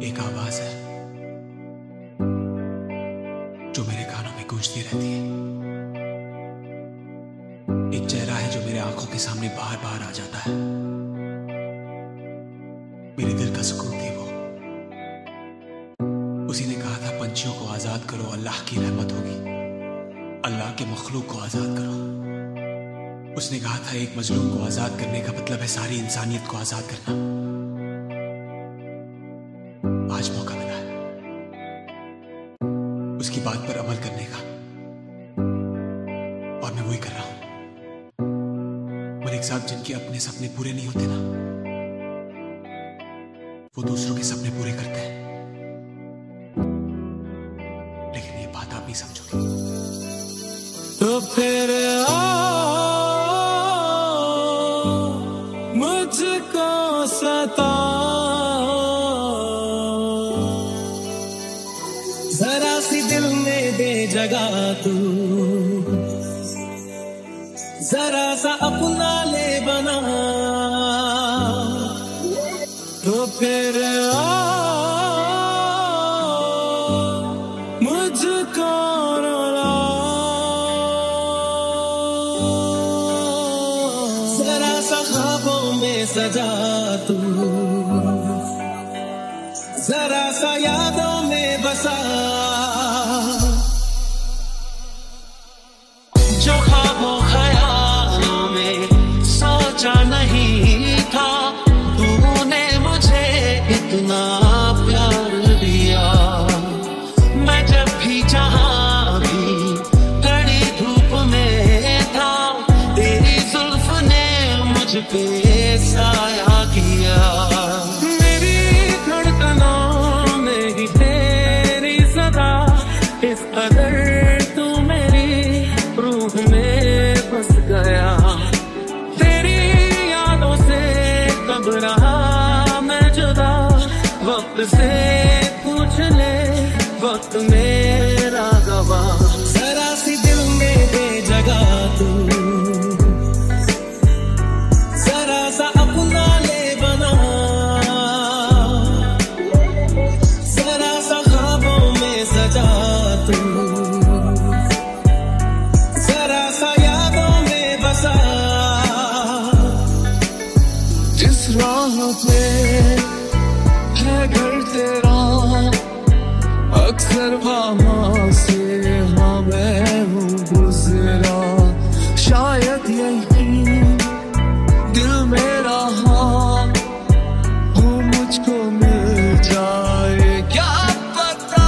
एक आवाज है जो मेरे कानों में गूंजती रहती है। एक चेहरा है जो मेरे आंखों के सामने बार बार आ जाता है। मेरे दिल का सुकून थी वो। उसी ने कहा था पंछियों को आजाद करो, अल्लाह की रहमत होगी। अल्लाह के मखलूक को आजाद करो। उसने कहा था एक मजलूम को आजाद करने का मतलब है सारी इंसानियत को आजाद करना। आज मौका मिला है उसकी बात पर अमल करने का, और मैं वही कर रहा हूं। मलिक साहब, जिनके अपने सपने पूरे नहीं होते ना, वो दूसरों के सपने पूरे करते हैं। लेकिन ये बात आप नहीं समझोगे। तो फिर मुझको सता, जरा सी दिल में दे जगह तू, जरा सा अपना ले बना। तो फिर मुझको रुला, जरा सा ख्वाबों में सजा तू, जरा सा यादों में बसा। जो ख्वाबों ख्यालों में सोचा नहीं था, तूने मुझे इतना प्यार दिया। मैं जब भी जहां भी कड़ी धूप में था, तेरी जुल्फ ने मुझ पे साया किया। मेरी धड़कनों में ही तेरी सदा, इस कदर तू मेरी रूह में बस गया। तेरी यादों से कब रहा मैं जुदा, वक्त से पूछ ले वक्त मेरा गवाह। जरा सी दिल में दे जगह तू, जरा सा अपना ले बना। जरा सा ख्वाबों में सजा तू, जरा सा यादों में बसा। जिस राह पे है घर तेरा, अक्सर वहां से हाँ मैं हूँ गुजरा। शायद यही दिल मेरा हाँ वो मुझको मिल जाए, क्या पता।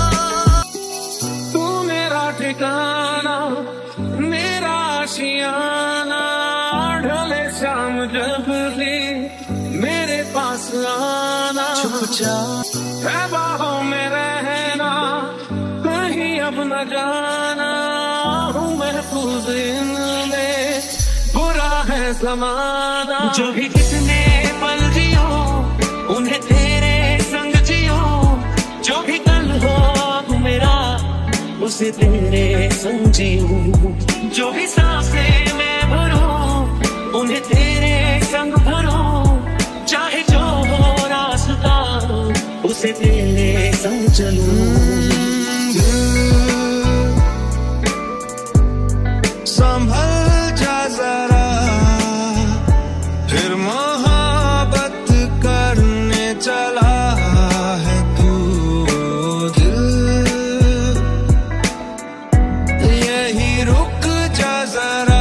तू मेरा ठिकाना, मेरा आशियाना, ढले शाम जब भी मेरे पास आना। छुप जा है बाहों में रहना, कहीं अब न जाना। हूँ महफूज इनमें, बुरा है ज़माना। जो भी कितने पल जियो, उन्हें तेरे संग जियो। जो भी कल हो मेरा, उसे तेरे संग जियो। जो भी सांसें मैं भरूं, उन्हें तेरे संग भरूं। चाहे जो हो रास्ता, उसे तेरे संग चलूं। संभल जा जरा, फिर मोहब्बत करने चला है तू। दिल यही रुक जा जरा,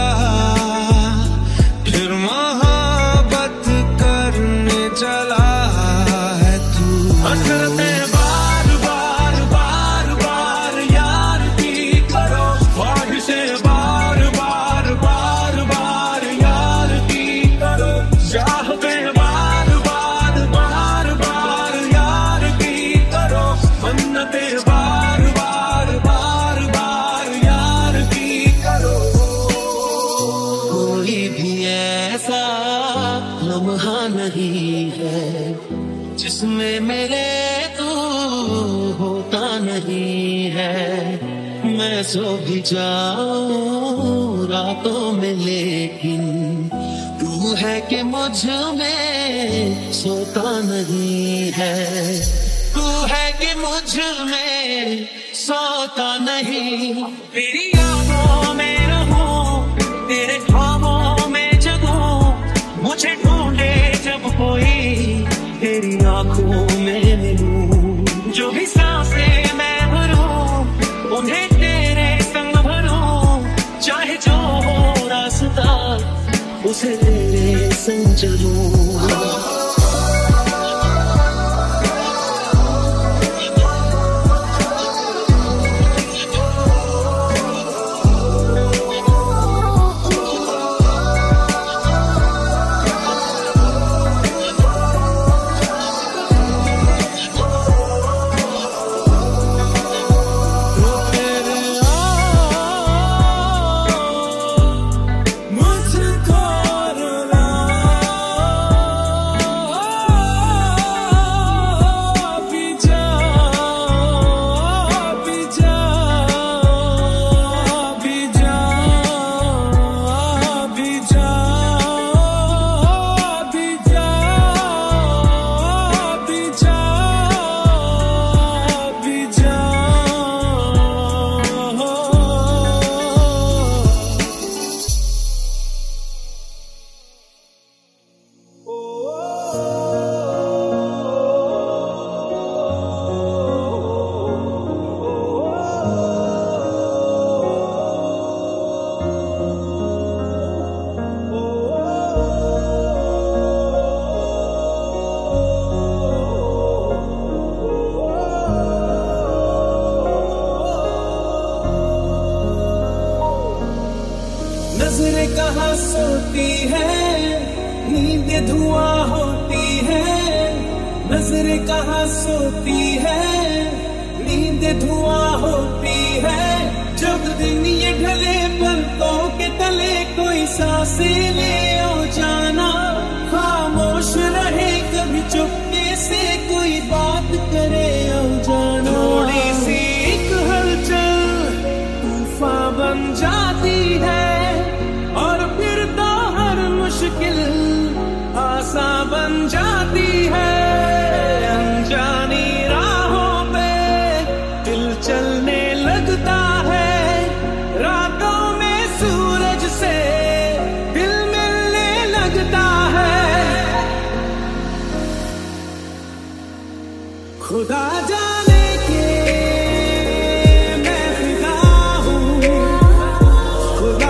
फिर मोहब्बत करने चला है तू। हसरते बार बार बार बार यार की करो, ख्वाहिशें बार बार बार बार यार की करो। चाहतें बार बार बार बार यार की करो। मन्नतें बार बार बार बार यार की करो। कोई भी ऐसा लम्हा नहीं है जिसमें मेरे तू होता नहीं है। मैं सो भी जाऊं रातों में, लेकिन तू है कि मुझ में सोता नहीं है। है कि मुझ में सोता नहीं। तेरी यादों में रहूं, तेरे ख्वाबों में जगूं, मुझे ढूंढे जब कोई तेरी आंखों में मिलूं। जो भी सांसें मैं भरूं उन्हें तेरे संग भरूं, चाहे जो हो रास्ता उसे तेरे संग चलूं। नजरें कहाँ सोती है, नींद धुआं होती है। नजरें कहाँ सोती है, नींद धुआं होती है। जब दिन ये ढले पलकों के तले कोई सांसें ले ओ जाना, खामोश रहे कभी चुपके से कोई बात करे ओ जाना। थोड़ी सी एक हलचल तूफान बन जाती है, मुश्किल आसान बन जाती है। अनजानी राहों पे दिल चलने लगता है, रातों में सूरज से दिल मिलने लगता है। खुदा जाने के मैं फिदा हूँ, खुदा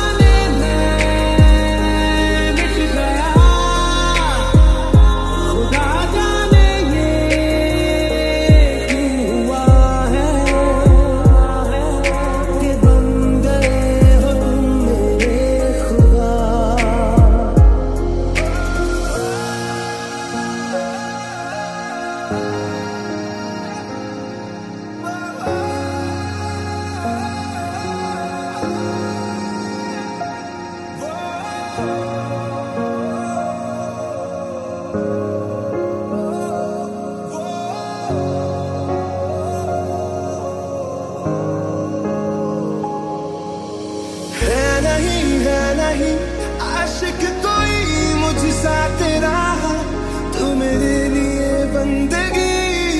आशिक कोई मुझसा तेरा, तू मेरे लिए बंदगी।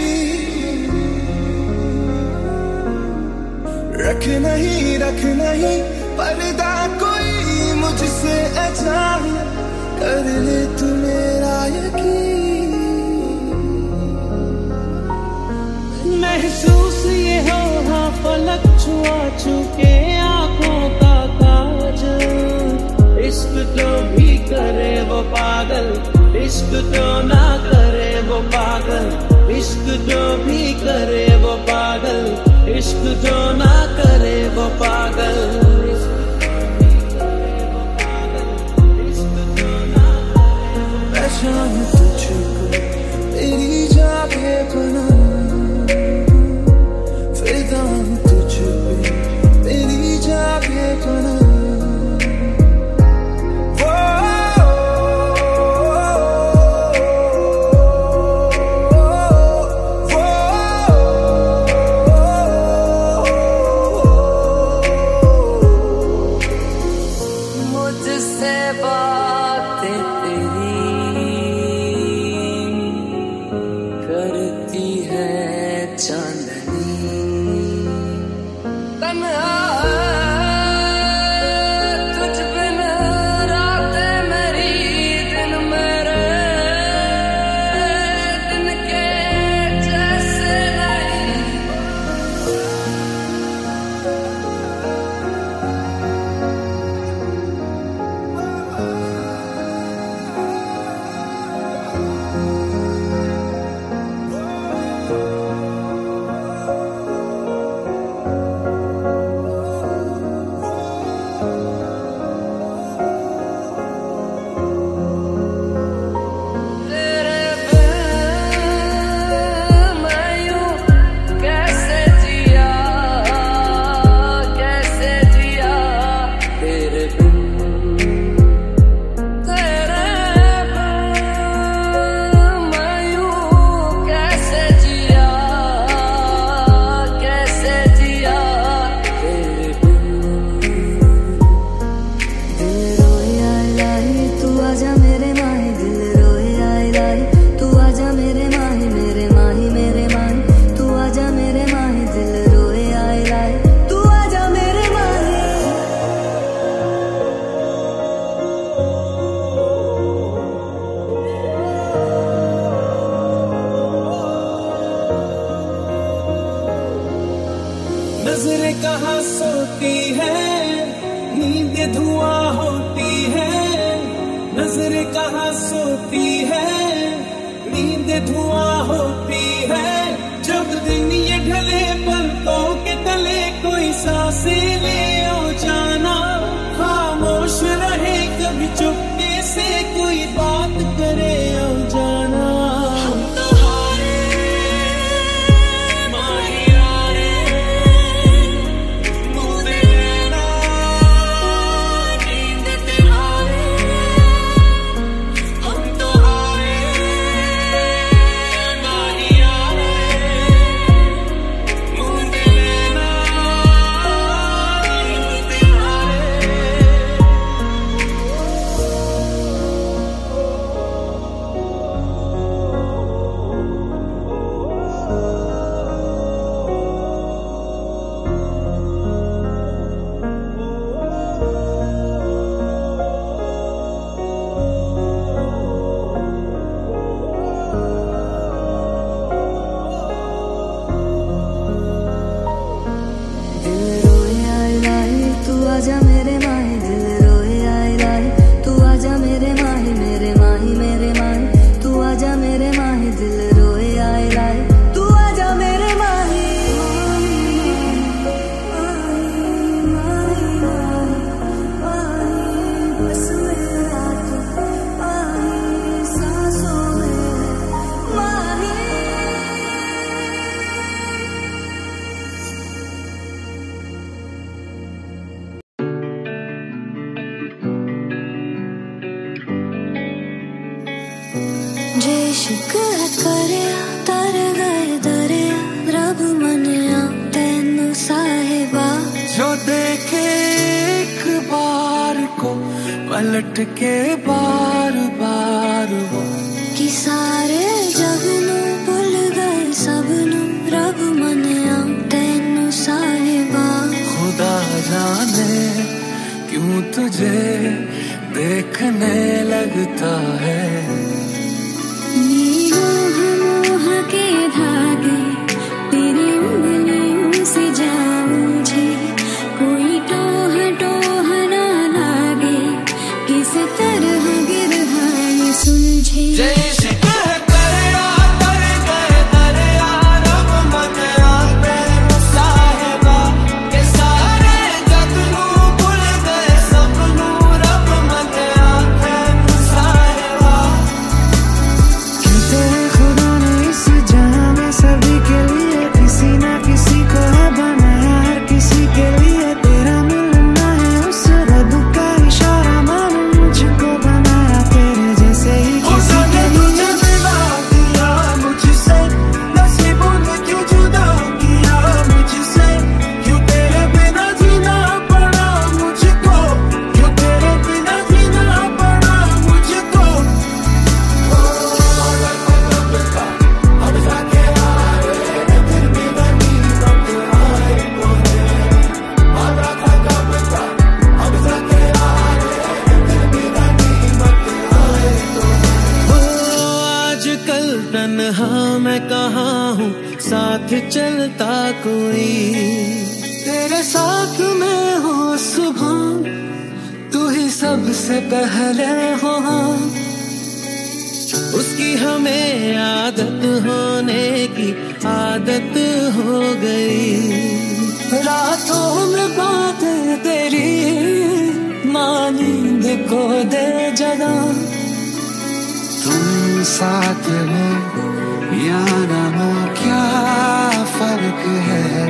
रख नहीं पर्दा कोई मुझसे अच्छा, कर ले तू मेरा यकीन। महसूस ये हो हाँ पलक छुआ चुके आंखों का काजल। इश्क तो भी करे वो पागल, इश्क तो ना करे वो पागल। इश्क तो भी करे वो पागल, इश्क तो ना करे वो पागल। पहचान तुझको तेरी जाके बना, फिदा तुझ पे तेरी जाके बना। चांदनी तन्हा तुझ बिन रातें मेरी दिन मेरे दिन के जैसे नहीं। नजरें कहाँ सोती है, नींद धुआं होती है। नजरें कहाँ सोती है, नींद धुआं होती है। जब दिन ये ढले पलकों के तले कोई सांसें ले ओ जाना। खामोश रहे कभी चुपके से कोई बात करे ओ जाना। आजा मेरे माही दिल रोए आए लाए, तू आजा मेरे माही मेरे माही मेरे माही। तू आजा मेरे माही दिल रोए आए लाए, तू आजा मेरे माही। बस मेरा तू माही सांसों में माही। जे शिकायत करिया तर गए दरिया, रब मनिया तेनू साहिबा। जो देखे एक बार को पलट के बार बार वो, कि सारे जग नू भुल गए सबनू, रब मनिया तेनू साहिबा। खुदा जाने क्यों तुझे देखने लगता है। के धागे तेरी उंगलियों से जा मुझे, कोई टोह टोह ना लागे, किस तरह गिरहाए सुलझे। मैं कहाँ हूँ, साथ चलता कोई। तेरे साथ मैं हूँ सुबह, तू ही सबसे पहले हो। उसकी हमें आदत होने की आदत हो गई। रातों में बातें तेरी माँ नींद को दे जगा। तुम साथ हो या ना हो क्या फर्क है,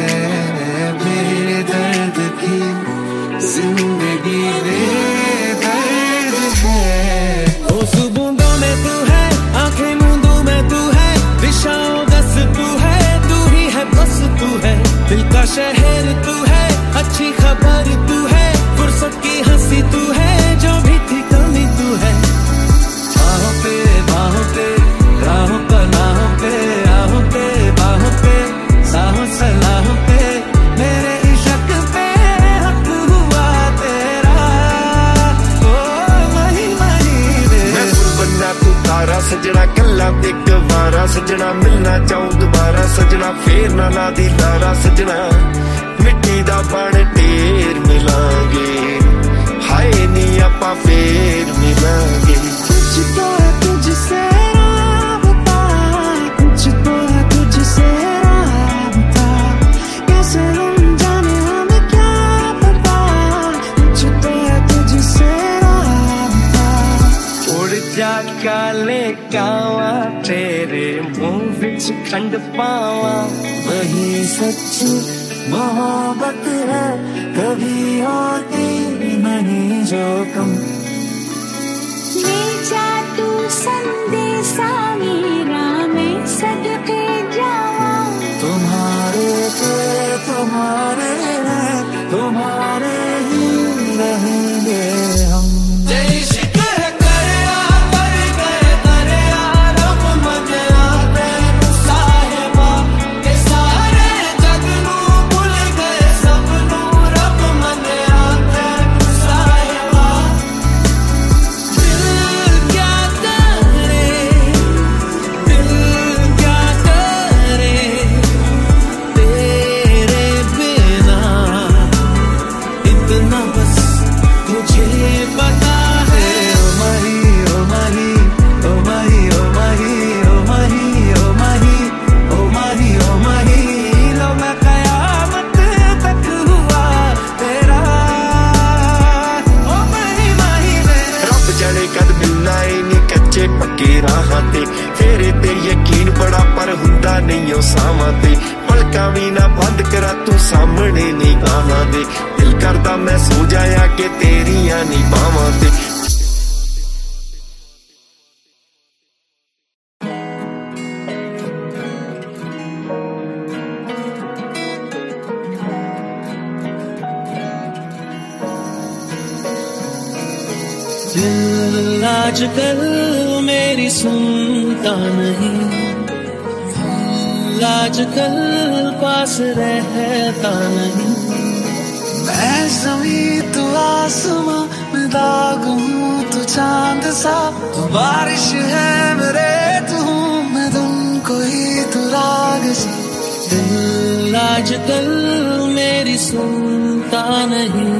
मेरे दर्द की जिंदगी बेदर्द है। उस बूंदों में तू है, आंखें मूंदों में तू है, दिशाओं दस तू है, तू ही है बस तू है। दिल का शहर तू है, अच्छी खबर तू है, फुर्सत की हंसी तू है, जो भी थी कमी तू है। बाहों पे राहों पर नाहों पे, आहों पे बाहों पे, साहों सलाहों पे, मेरे इश्क पे हक हुआ तेरा। ओ मही मही रे, मैं फुल बनना तू तारा सजना, कल्ला ते गवारा सजना, मिलना चाहूं दोबारा सजना, फेर ना ला दी लारा सजना। मिट्टी दा बन ढेर मिलांगे, हाय नी आपां फेर मिलांगे। कुछ तो है तुझसे राबता, कुछ तो है तुझसे राबता, कैसे हम जाने हमें क्या पता। कुछ तो है तुझसे राबता। उड़ जा काले कावा, तेरे मुंह विच खंड पावा, वही सच्ची मोहब्बत है, कभी होती नहीं जो कम। ले जा तू संदेशा मेरा, मैं सदके जावा। तुम्हारे तुम्हारे ही रहेंगे हम। जय शिखर करे पर गए करे रब मन आते साहिबा, के सारे जग नू भूल गए सब नू रब मन आते साहिबा। दिल क्या करे, तेरे बिना इतना बस मुझे पता है। ओ माही ओ माही ओ माही ओ माही ओ माही ओ माही ओ माही ओ माही, लो मैं कयामत तक हुआ तेरा। ओ माही माही मेरा, रब जाने कद मिलना ही नहीं कच्चे पक्के राहां ते, फेरे ते यकीन बड़ा पर हुंदा नहीं ओ सावां ते। पलकां भी ना बंद करा तू सामने निगाहां दे, दिल करदा मैं सो जाया कि तेरियां नी बावां ते। दिल आजकल मेरी सुनता नहीं, दिल आजकल पास रहता नहीं। मैं ज़मीं तू आसमां में दाग हूँ, तू चांद सा तू बारिश है मेरे, तू हूँ मैं धुन कोई तू राग सा। दिल आजकल मेरी सुनता नहीं,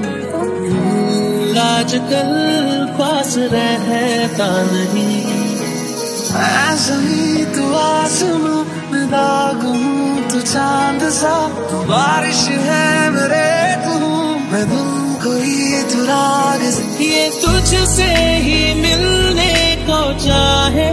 आजकल पास रहता नहीं। मैं ज़मीं तू आसमां में दाग हूँ, तू चांद सा तू बारिश है मेरे, तू मैं धुन कोई तू राग सा। ये तुझसे ही मिलने को चाहे,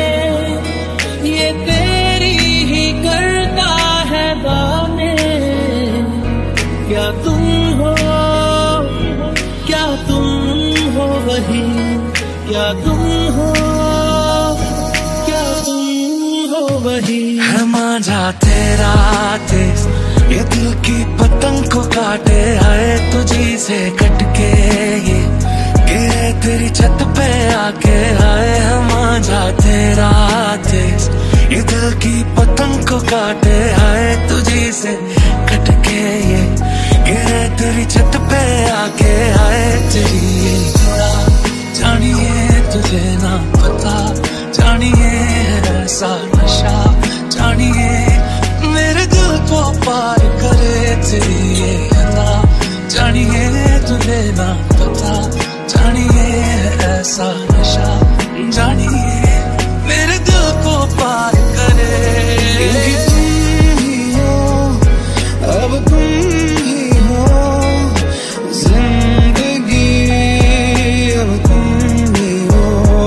ये तेरी ही करता है बाने। क्या तुम हो, क्या तुम हो वही, क्या तुम हो, क्या तुम हो वही। है मांझा तेरा तेज, ये दिल की पतंग को काटे, आए तुझी से कटके ये गिरे तेरी छत पे आके। आए है मांझा तेरा तेज, ये दिल की पतंग को काटे, आए तुझी से कटके ये गिरे तेरी छत पे आके। आए तेरी ये थोड़ा जानिए तुझे ना पता, जानिए ऐसा नशा जानिए मेरे दिल को पार करे तेरी ये अदा जानिए तुझे ना पता जानिए ऐसा नशा जानिए मेरे दिल को पार करे अब तुम ही हो जिंदगी अब तुम ही हो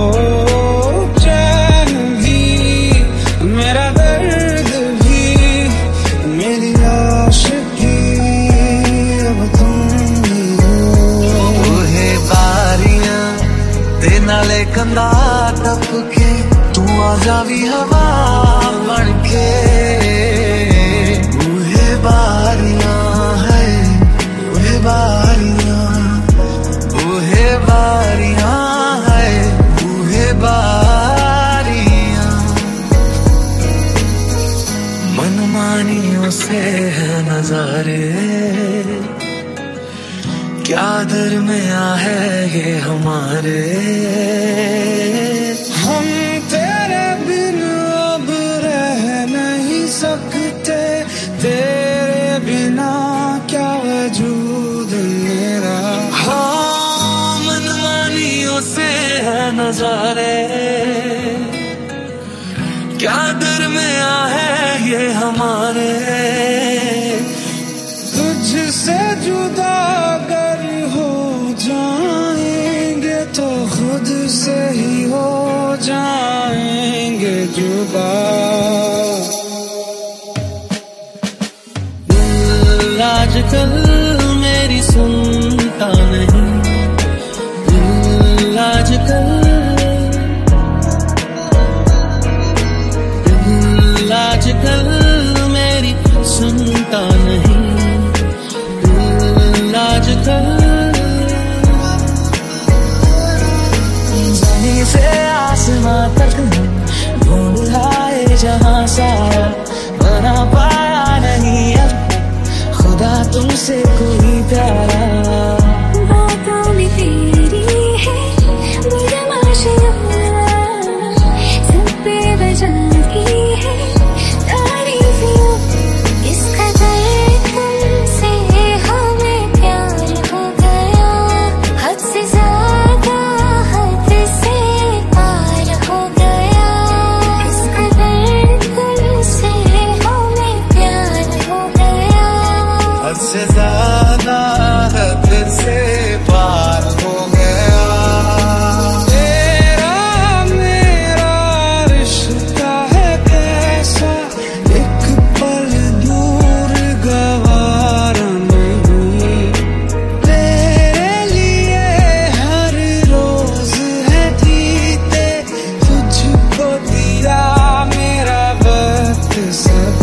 चैन भी मेरा दर्द भी मेरी आशिकी अब तुम ही हो ओहे बारियां ते नाले कंधा टपके तू आ जावी हवा बनके बारियां है वह बारियां है वह बारियां मनमानियों से है नजारे क्या दरमिया है ये हमारे हम तेरे बिन अब रह नहीं सकते तेरे बिना क्या वजूद मेरा हाँ मनमानियों से है नजारे क्या दरमिया है ये हमारे तुझसे जुदा अगर हो जाएंगे तो खुद से ही हो जाएंगे जुदा आजकल मेरी सुनता नहीं दिल आजकल मेरी सुनता नहीं दिल आजकल जमीन से आसमां तक ढूंढ आए जहां सारा बना पाया नहीं अब खुदा तुमसे कोई प्यारा बातों में तेरी है बदमाशियां सब बेवजह की है तारीफियां इस कदर तुमसे हमें प्यार हो गया हद से ज्यादा हद से पार हो गया इस कदर तुमसे हमें प्यार हो गया हद से ज्यादा हद से पार हो गया तेरा मेरा रिश्ता है कैसा एक पल दूर गवारा नहीं तेरे लिए हर रोज है जीते तुझको दिया मेरा वक्त सब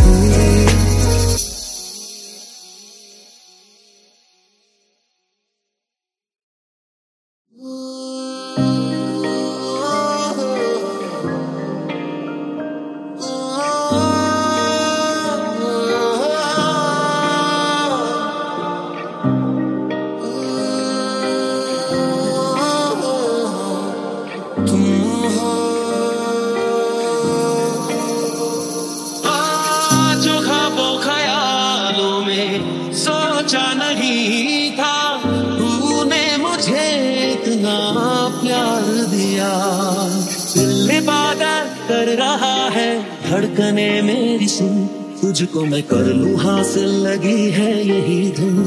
जो ख्वाबों ख्यालों में सोचा नहीं था तूने मुझे इतना प्यार दिया दिल इबादत कर रहा है धड़कने मेरी सुन तुझको मैं कर लूं हासिल लगी है यही धुन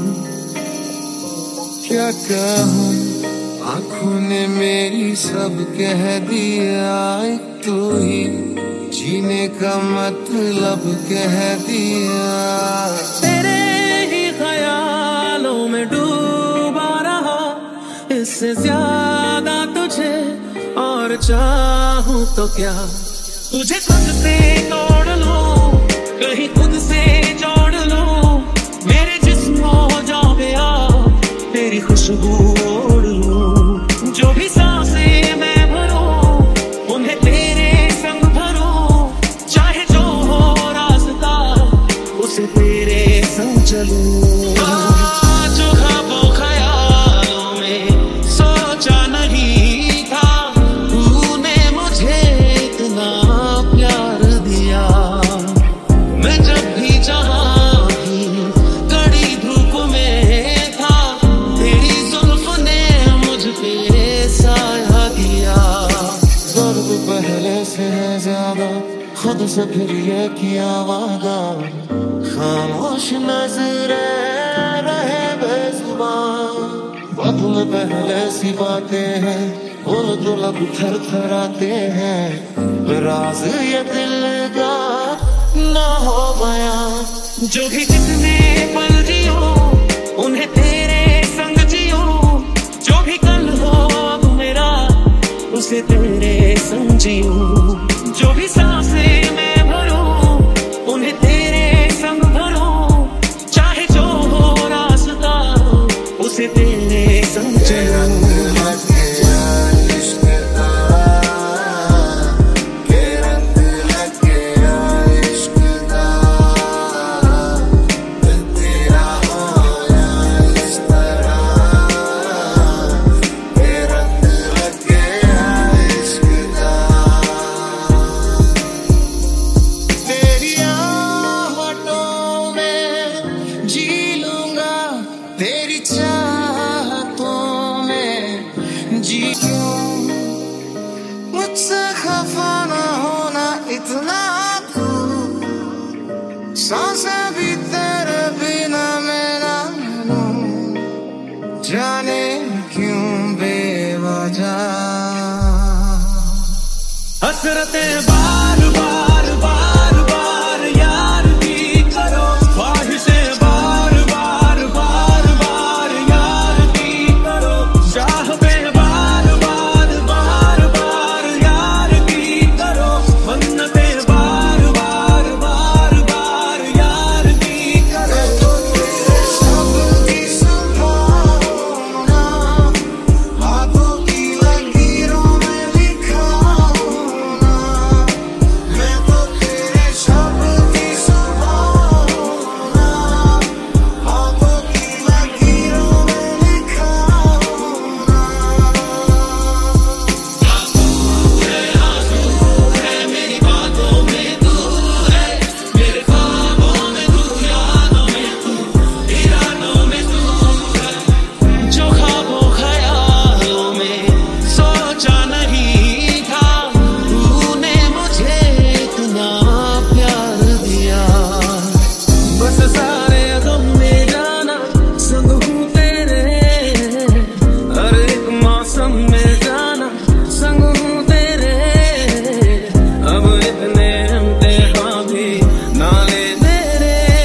क्या कहूँ आँखों ने मेरी सब कह दिया एक तो ही जीने का मतलब कह दिया तेरे ही ख्यालों में डूबा रहा इससे ज्यादा तुझे और चाहूं तो क्या तुझे खुद से तोड़ लूं कहीं खुद से जोड़ लूं मेरे जिस्म हो जाओ गया तेरी खुशबू ओढ़ लूं जो भी सांसें मैं भरूं उन्हें तेरे संग भरूं चाहे जो हो रास्ता उसे तेरे संग चलूं जो ख्वाबों ख्यालों में सोचा नहीं था तूने मुझे इतना प्यार तुझसे फिर ये किया वादा, खामोश नजरे रहे बेजुबान। बातों में पहले सी बातें हैं, बोलो तो लब थर थर आते हैं, राज ये दिल का ना हो बयां। जो भी कितने पल जियो उन्हें तेरे संग जियो, जो भी कल हो अब मेरा उसे तेरे संग जियो, जो भी सांसें मैं भरूं उन्हें तेरे संग भरूं, चाहे जो हो रास्ता उसे तेरे संग चलूं। मुझसे खफा न होना इतना तू, सांसें भी तेरे बिना मैं ना लूं, जाने क्यों बेवजह हसरतें बार बार बार बार यार की करो, ख्वाहिशें बार बार बार बार यार की करो, चाहतें बार बार बार बार यार की करो, मन्नतें बार बार बार बार यार की करो। सबकी संभावना हाथों की लकीरों में लिखा होना, मैं तो तेरे सबकी संभावना हाथों की लकीरों में लिखा होना। मेरी बातों में तू है, मेरे ख्वाबों में तू, यादों में तू, इरादों में तू है, जो ख्वाबों ख्यालों में सोचा नहीं था, तूने मुझे इतना प्यार दिया। बस सारे गम में जाना संग हूँ तेरे, हर एक मौसम में जाना संग हूँ तेरे, अब इतने इम्तिहान भी ना ले तेरे।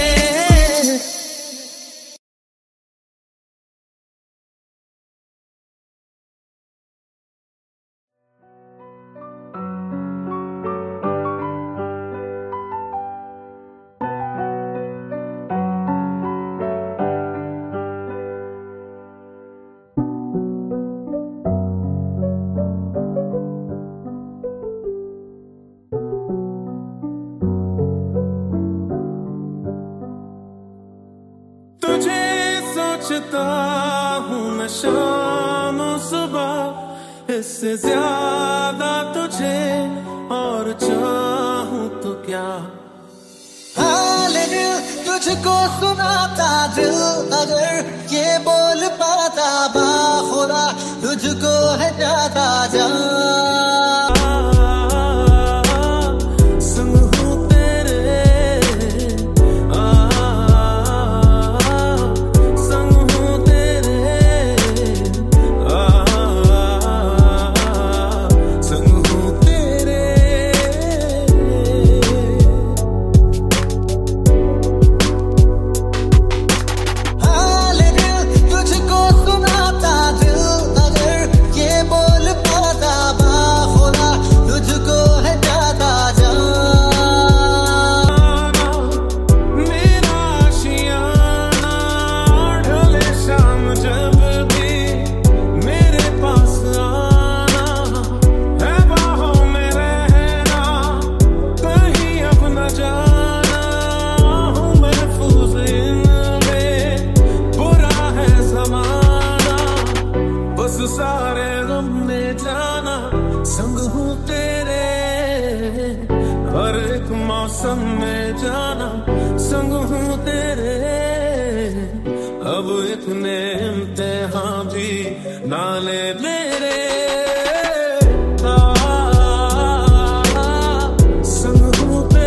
तुझे सोचता हूँ मैं शाम सुबह, इससे ज्यादा तुझे और चाहूँ तो क्या। हाल दिल तुझको सुनाता दिल, अगर ये बोल पाता बाखुदा तुझको है जाता जा। संग हूँ तेरे, संग हूँ तेरे, संग हूँ तेरे। हाल दिल तुझको सुनाता दिल, अगर ये बोल पाता बाखुदा तुझको है जाता जा। मेरा आशियाना ढले शाम जब भी मेरे पास आना, है बाहों में रहना कहीं अब न जाना, हूँ महफूज इनमें बुरा है ज़माना, बस सारे गम में जाना संग हूँ तेरे, हर एक मौसम में जाना संग हूँ तेरे, अब इतने इम्तिहान भी ना ले मेरे। संग हूँ तेरे,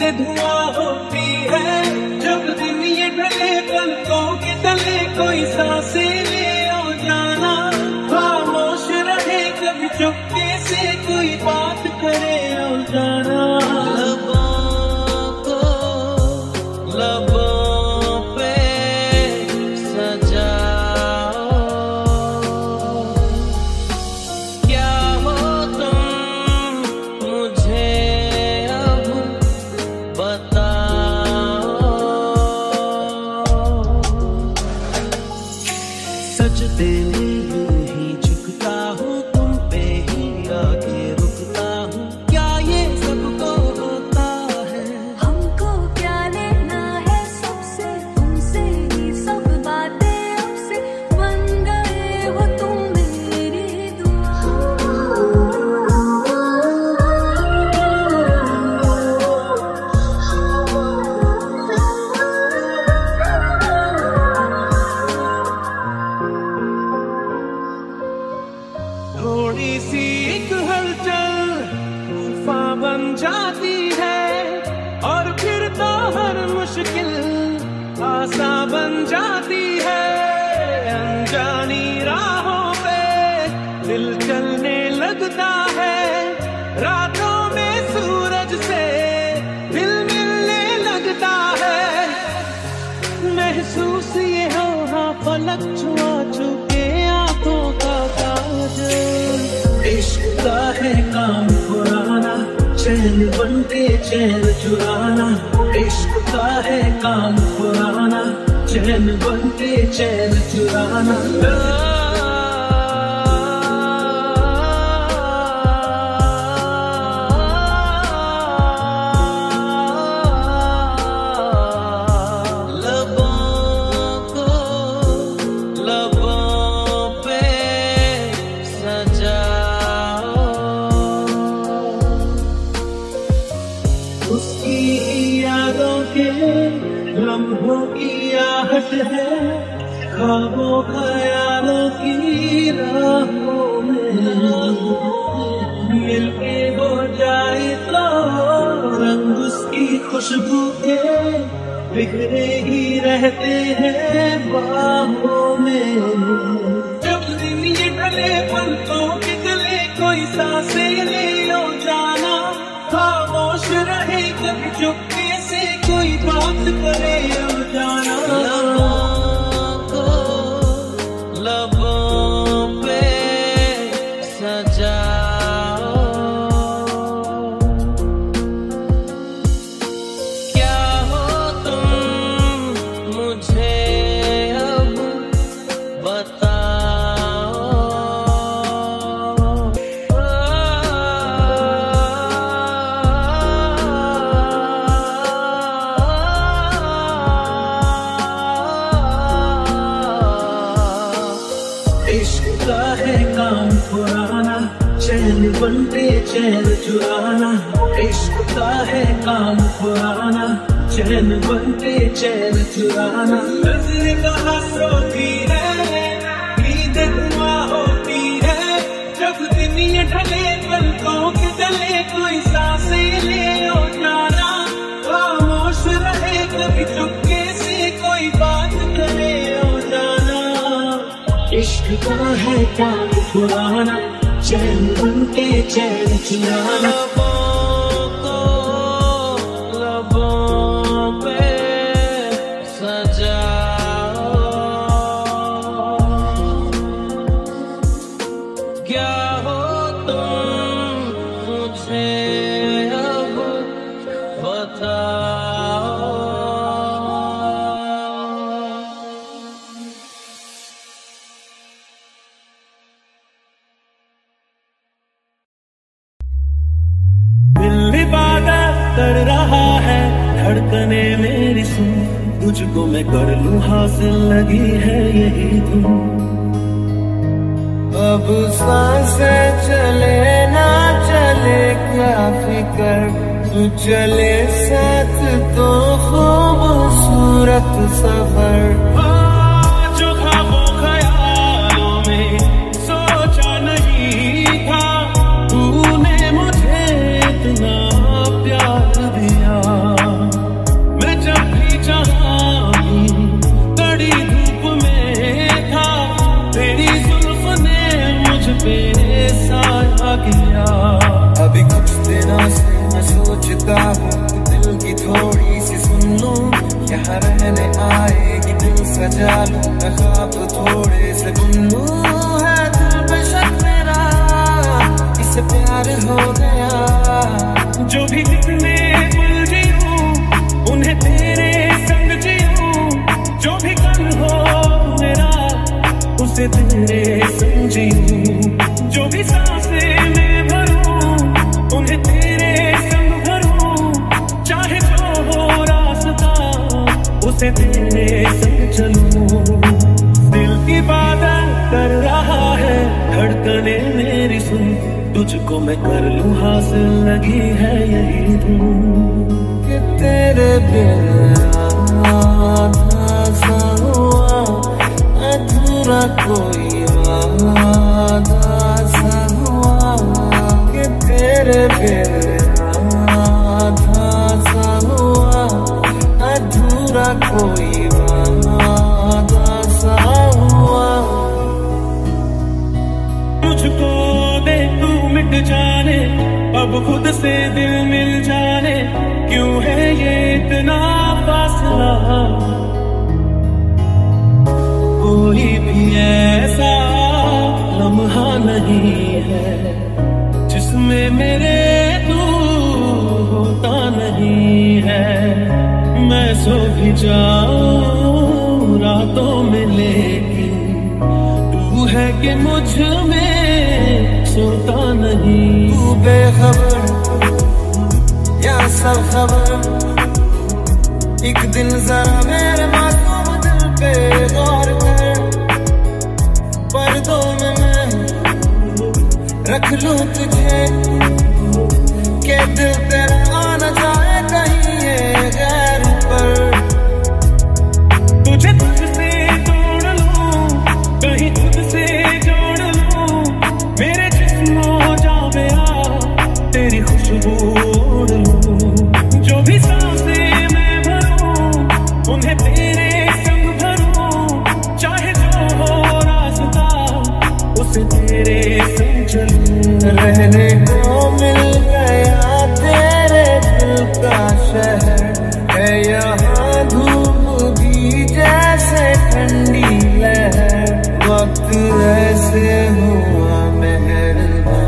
नींदें धुआं होती है जब दिन ये ढले पलकों के तले कोई सांसें ले ओ जाना खामोश रहे कभी चुपके से कोई बात करे ओ जाना बनके चैन चुराना इश्क का है काम पुराना चैन बनके चैन चुराना ख्वाबों ख्यालों की राहों में मिलके हो जाए तो रंग उसकी खुशबू के बिखरे ही रहते हैं बाहों में जब दिन ये ढले पलकों के गले कोई सांसें ले लो जाना खामोश रहे कभी चुपके से कोई बात करे लो जाना बनके चैन चुराना इश्क का है काम पुराना चैन बनके चैन चुराना नजर कहाँ सोती है नींदें धुआं होती है जब दिन ये ढले पलकों के तले कोई सांसें ले ओ जाना खामोश रहे कभी चुपके से कोई बात करे ओ जाना इश्क का है काम पुराना चैन बनके चैन चुराना लबों पे सजाओ क्या हो तुम मुझे अब बताओ कर रहा है धड़कने मेरी सुन तुझको मैं कर लूं हासिल लगी है यही धुन अब सांसें चले ना चले क्या फिकर तू चले साथ तो खूबसूरत सफर जो ख्वाबों ख्यालों में सोचा नहीं था तूने मुझे इतना प्यार दिया संग जीऊं, जो भी सांसें मैं भरूं उन्हें तेरे संग भरूं, चाहे जो हो रास्ता उसे तेरे संग चलूं। दिल की बात कर रहा है धड़कने मेरी सुन, तुझको मैं कर लूं हासिल लगी है यही धुन कि तेरे बिना आधा सा हुआ अधूरा कोई वादा सा हुआ कि तेरे बिना आधा सा हुआ अधूरा कोई वादा सा हुआ। मुझको दे तू मिट जाने अब खुद से दिल मिल जाने, क्यों है ये इतना फासला। कोई भी ऐसा लम्हा नहीं है जिसमें मेरे तू होता नहीं है। मैं सो भी जाऊं रातों में लेकिन तू है कि मुझ में सोता नहीं। तू बेखबर या सब खबर, एक दिन जरा मेरे मासूम दिल पे गौर कर, पर्दों में मैं रख लूं तुझे के दिल तेरा आना जाए कहीं ये गैर पर। तुझे तुझसे तोड़ लूं कहीं खुद से जोड़ लूं, मेरे जिस्मों जावे तेरी खुशबू ओढ़ लूं। जो भी सांसें मैं भरूं उन्हें तेरे संग भरूं, चाहे जो हो रास्ता उसे तेरे संग चलूं। रहने को मिल गया तेरे दिल का शहर है यहाँ, धूप भी जैसे ठंडी लहर, वक्त ऐसे हुआ मेहरबान।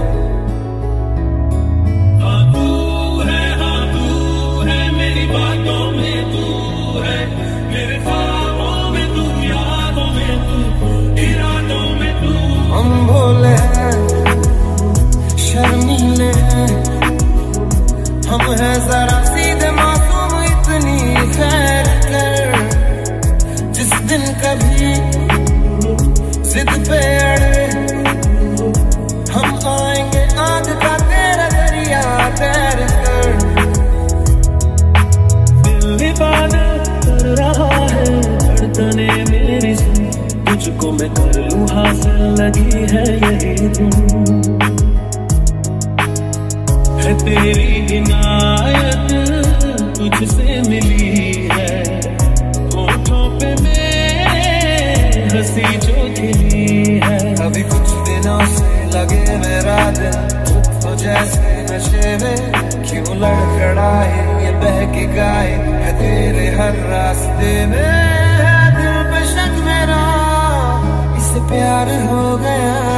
हाँ तू है मेरी बातों में तू है, मेरे ख्वाबों में तू, यादों में तू, इरादों में तू। हम भोले हैं शर्मीले हैं, हम हैं जरा सीधे मासूम, इतनी खैर कर। जिस दिन कभी जिद पे अड़े हम आएंगे आग का तेरा दरिया तैर कर। दिल इबादत कर रहा है धड़कने मेरी सुन, तुझको मैं कर लूं हासिल लगी है यही धुन। है तेरी इनायत तुझसे मिली है, होठों पे मेरे हंसी जो खिली है। अभी कुछ दिनों से लगे मेरा दिल तो जैसे नशे में, क्यों लड़खड़ाए ये बहके गाए है तेरे हर रास्ते में। है दिल पे शक मेरा इससे प्यार हो गया,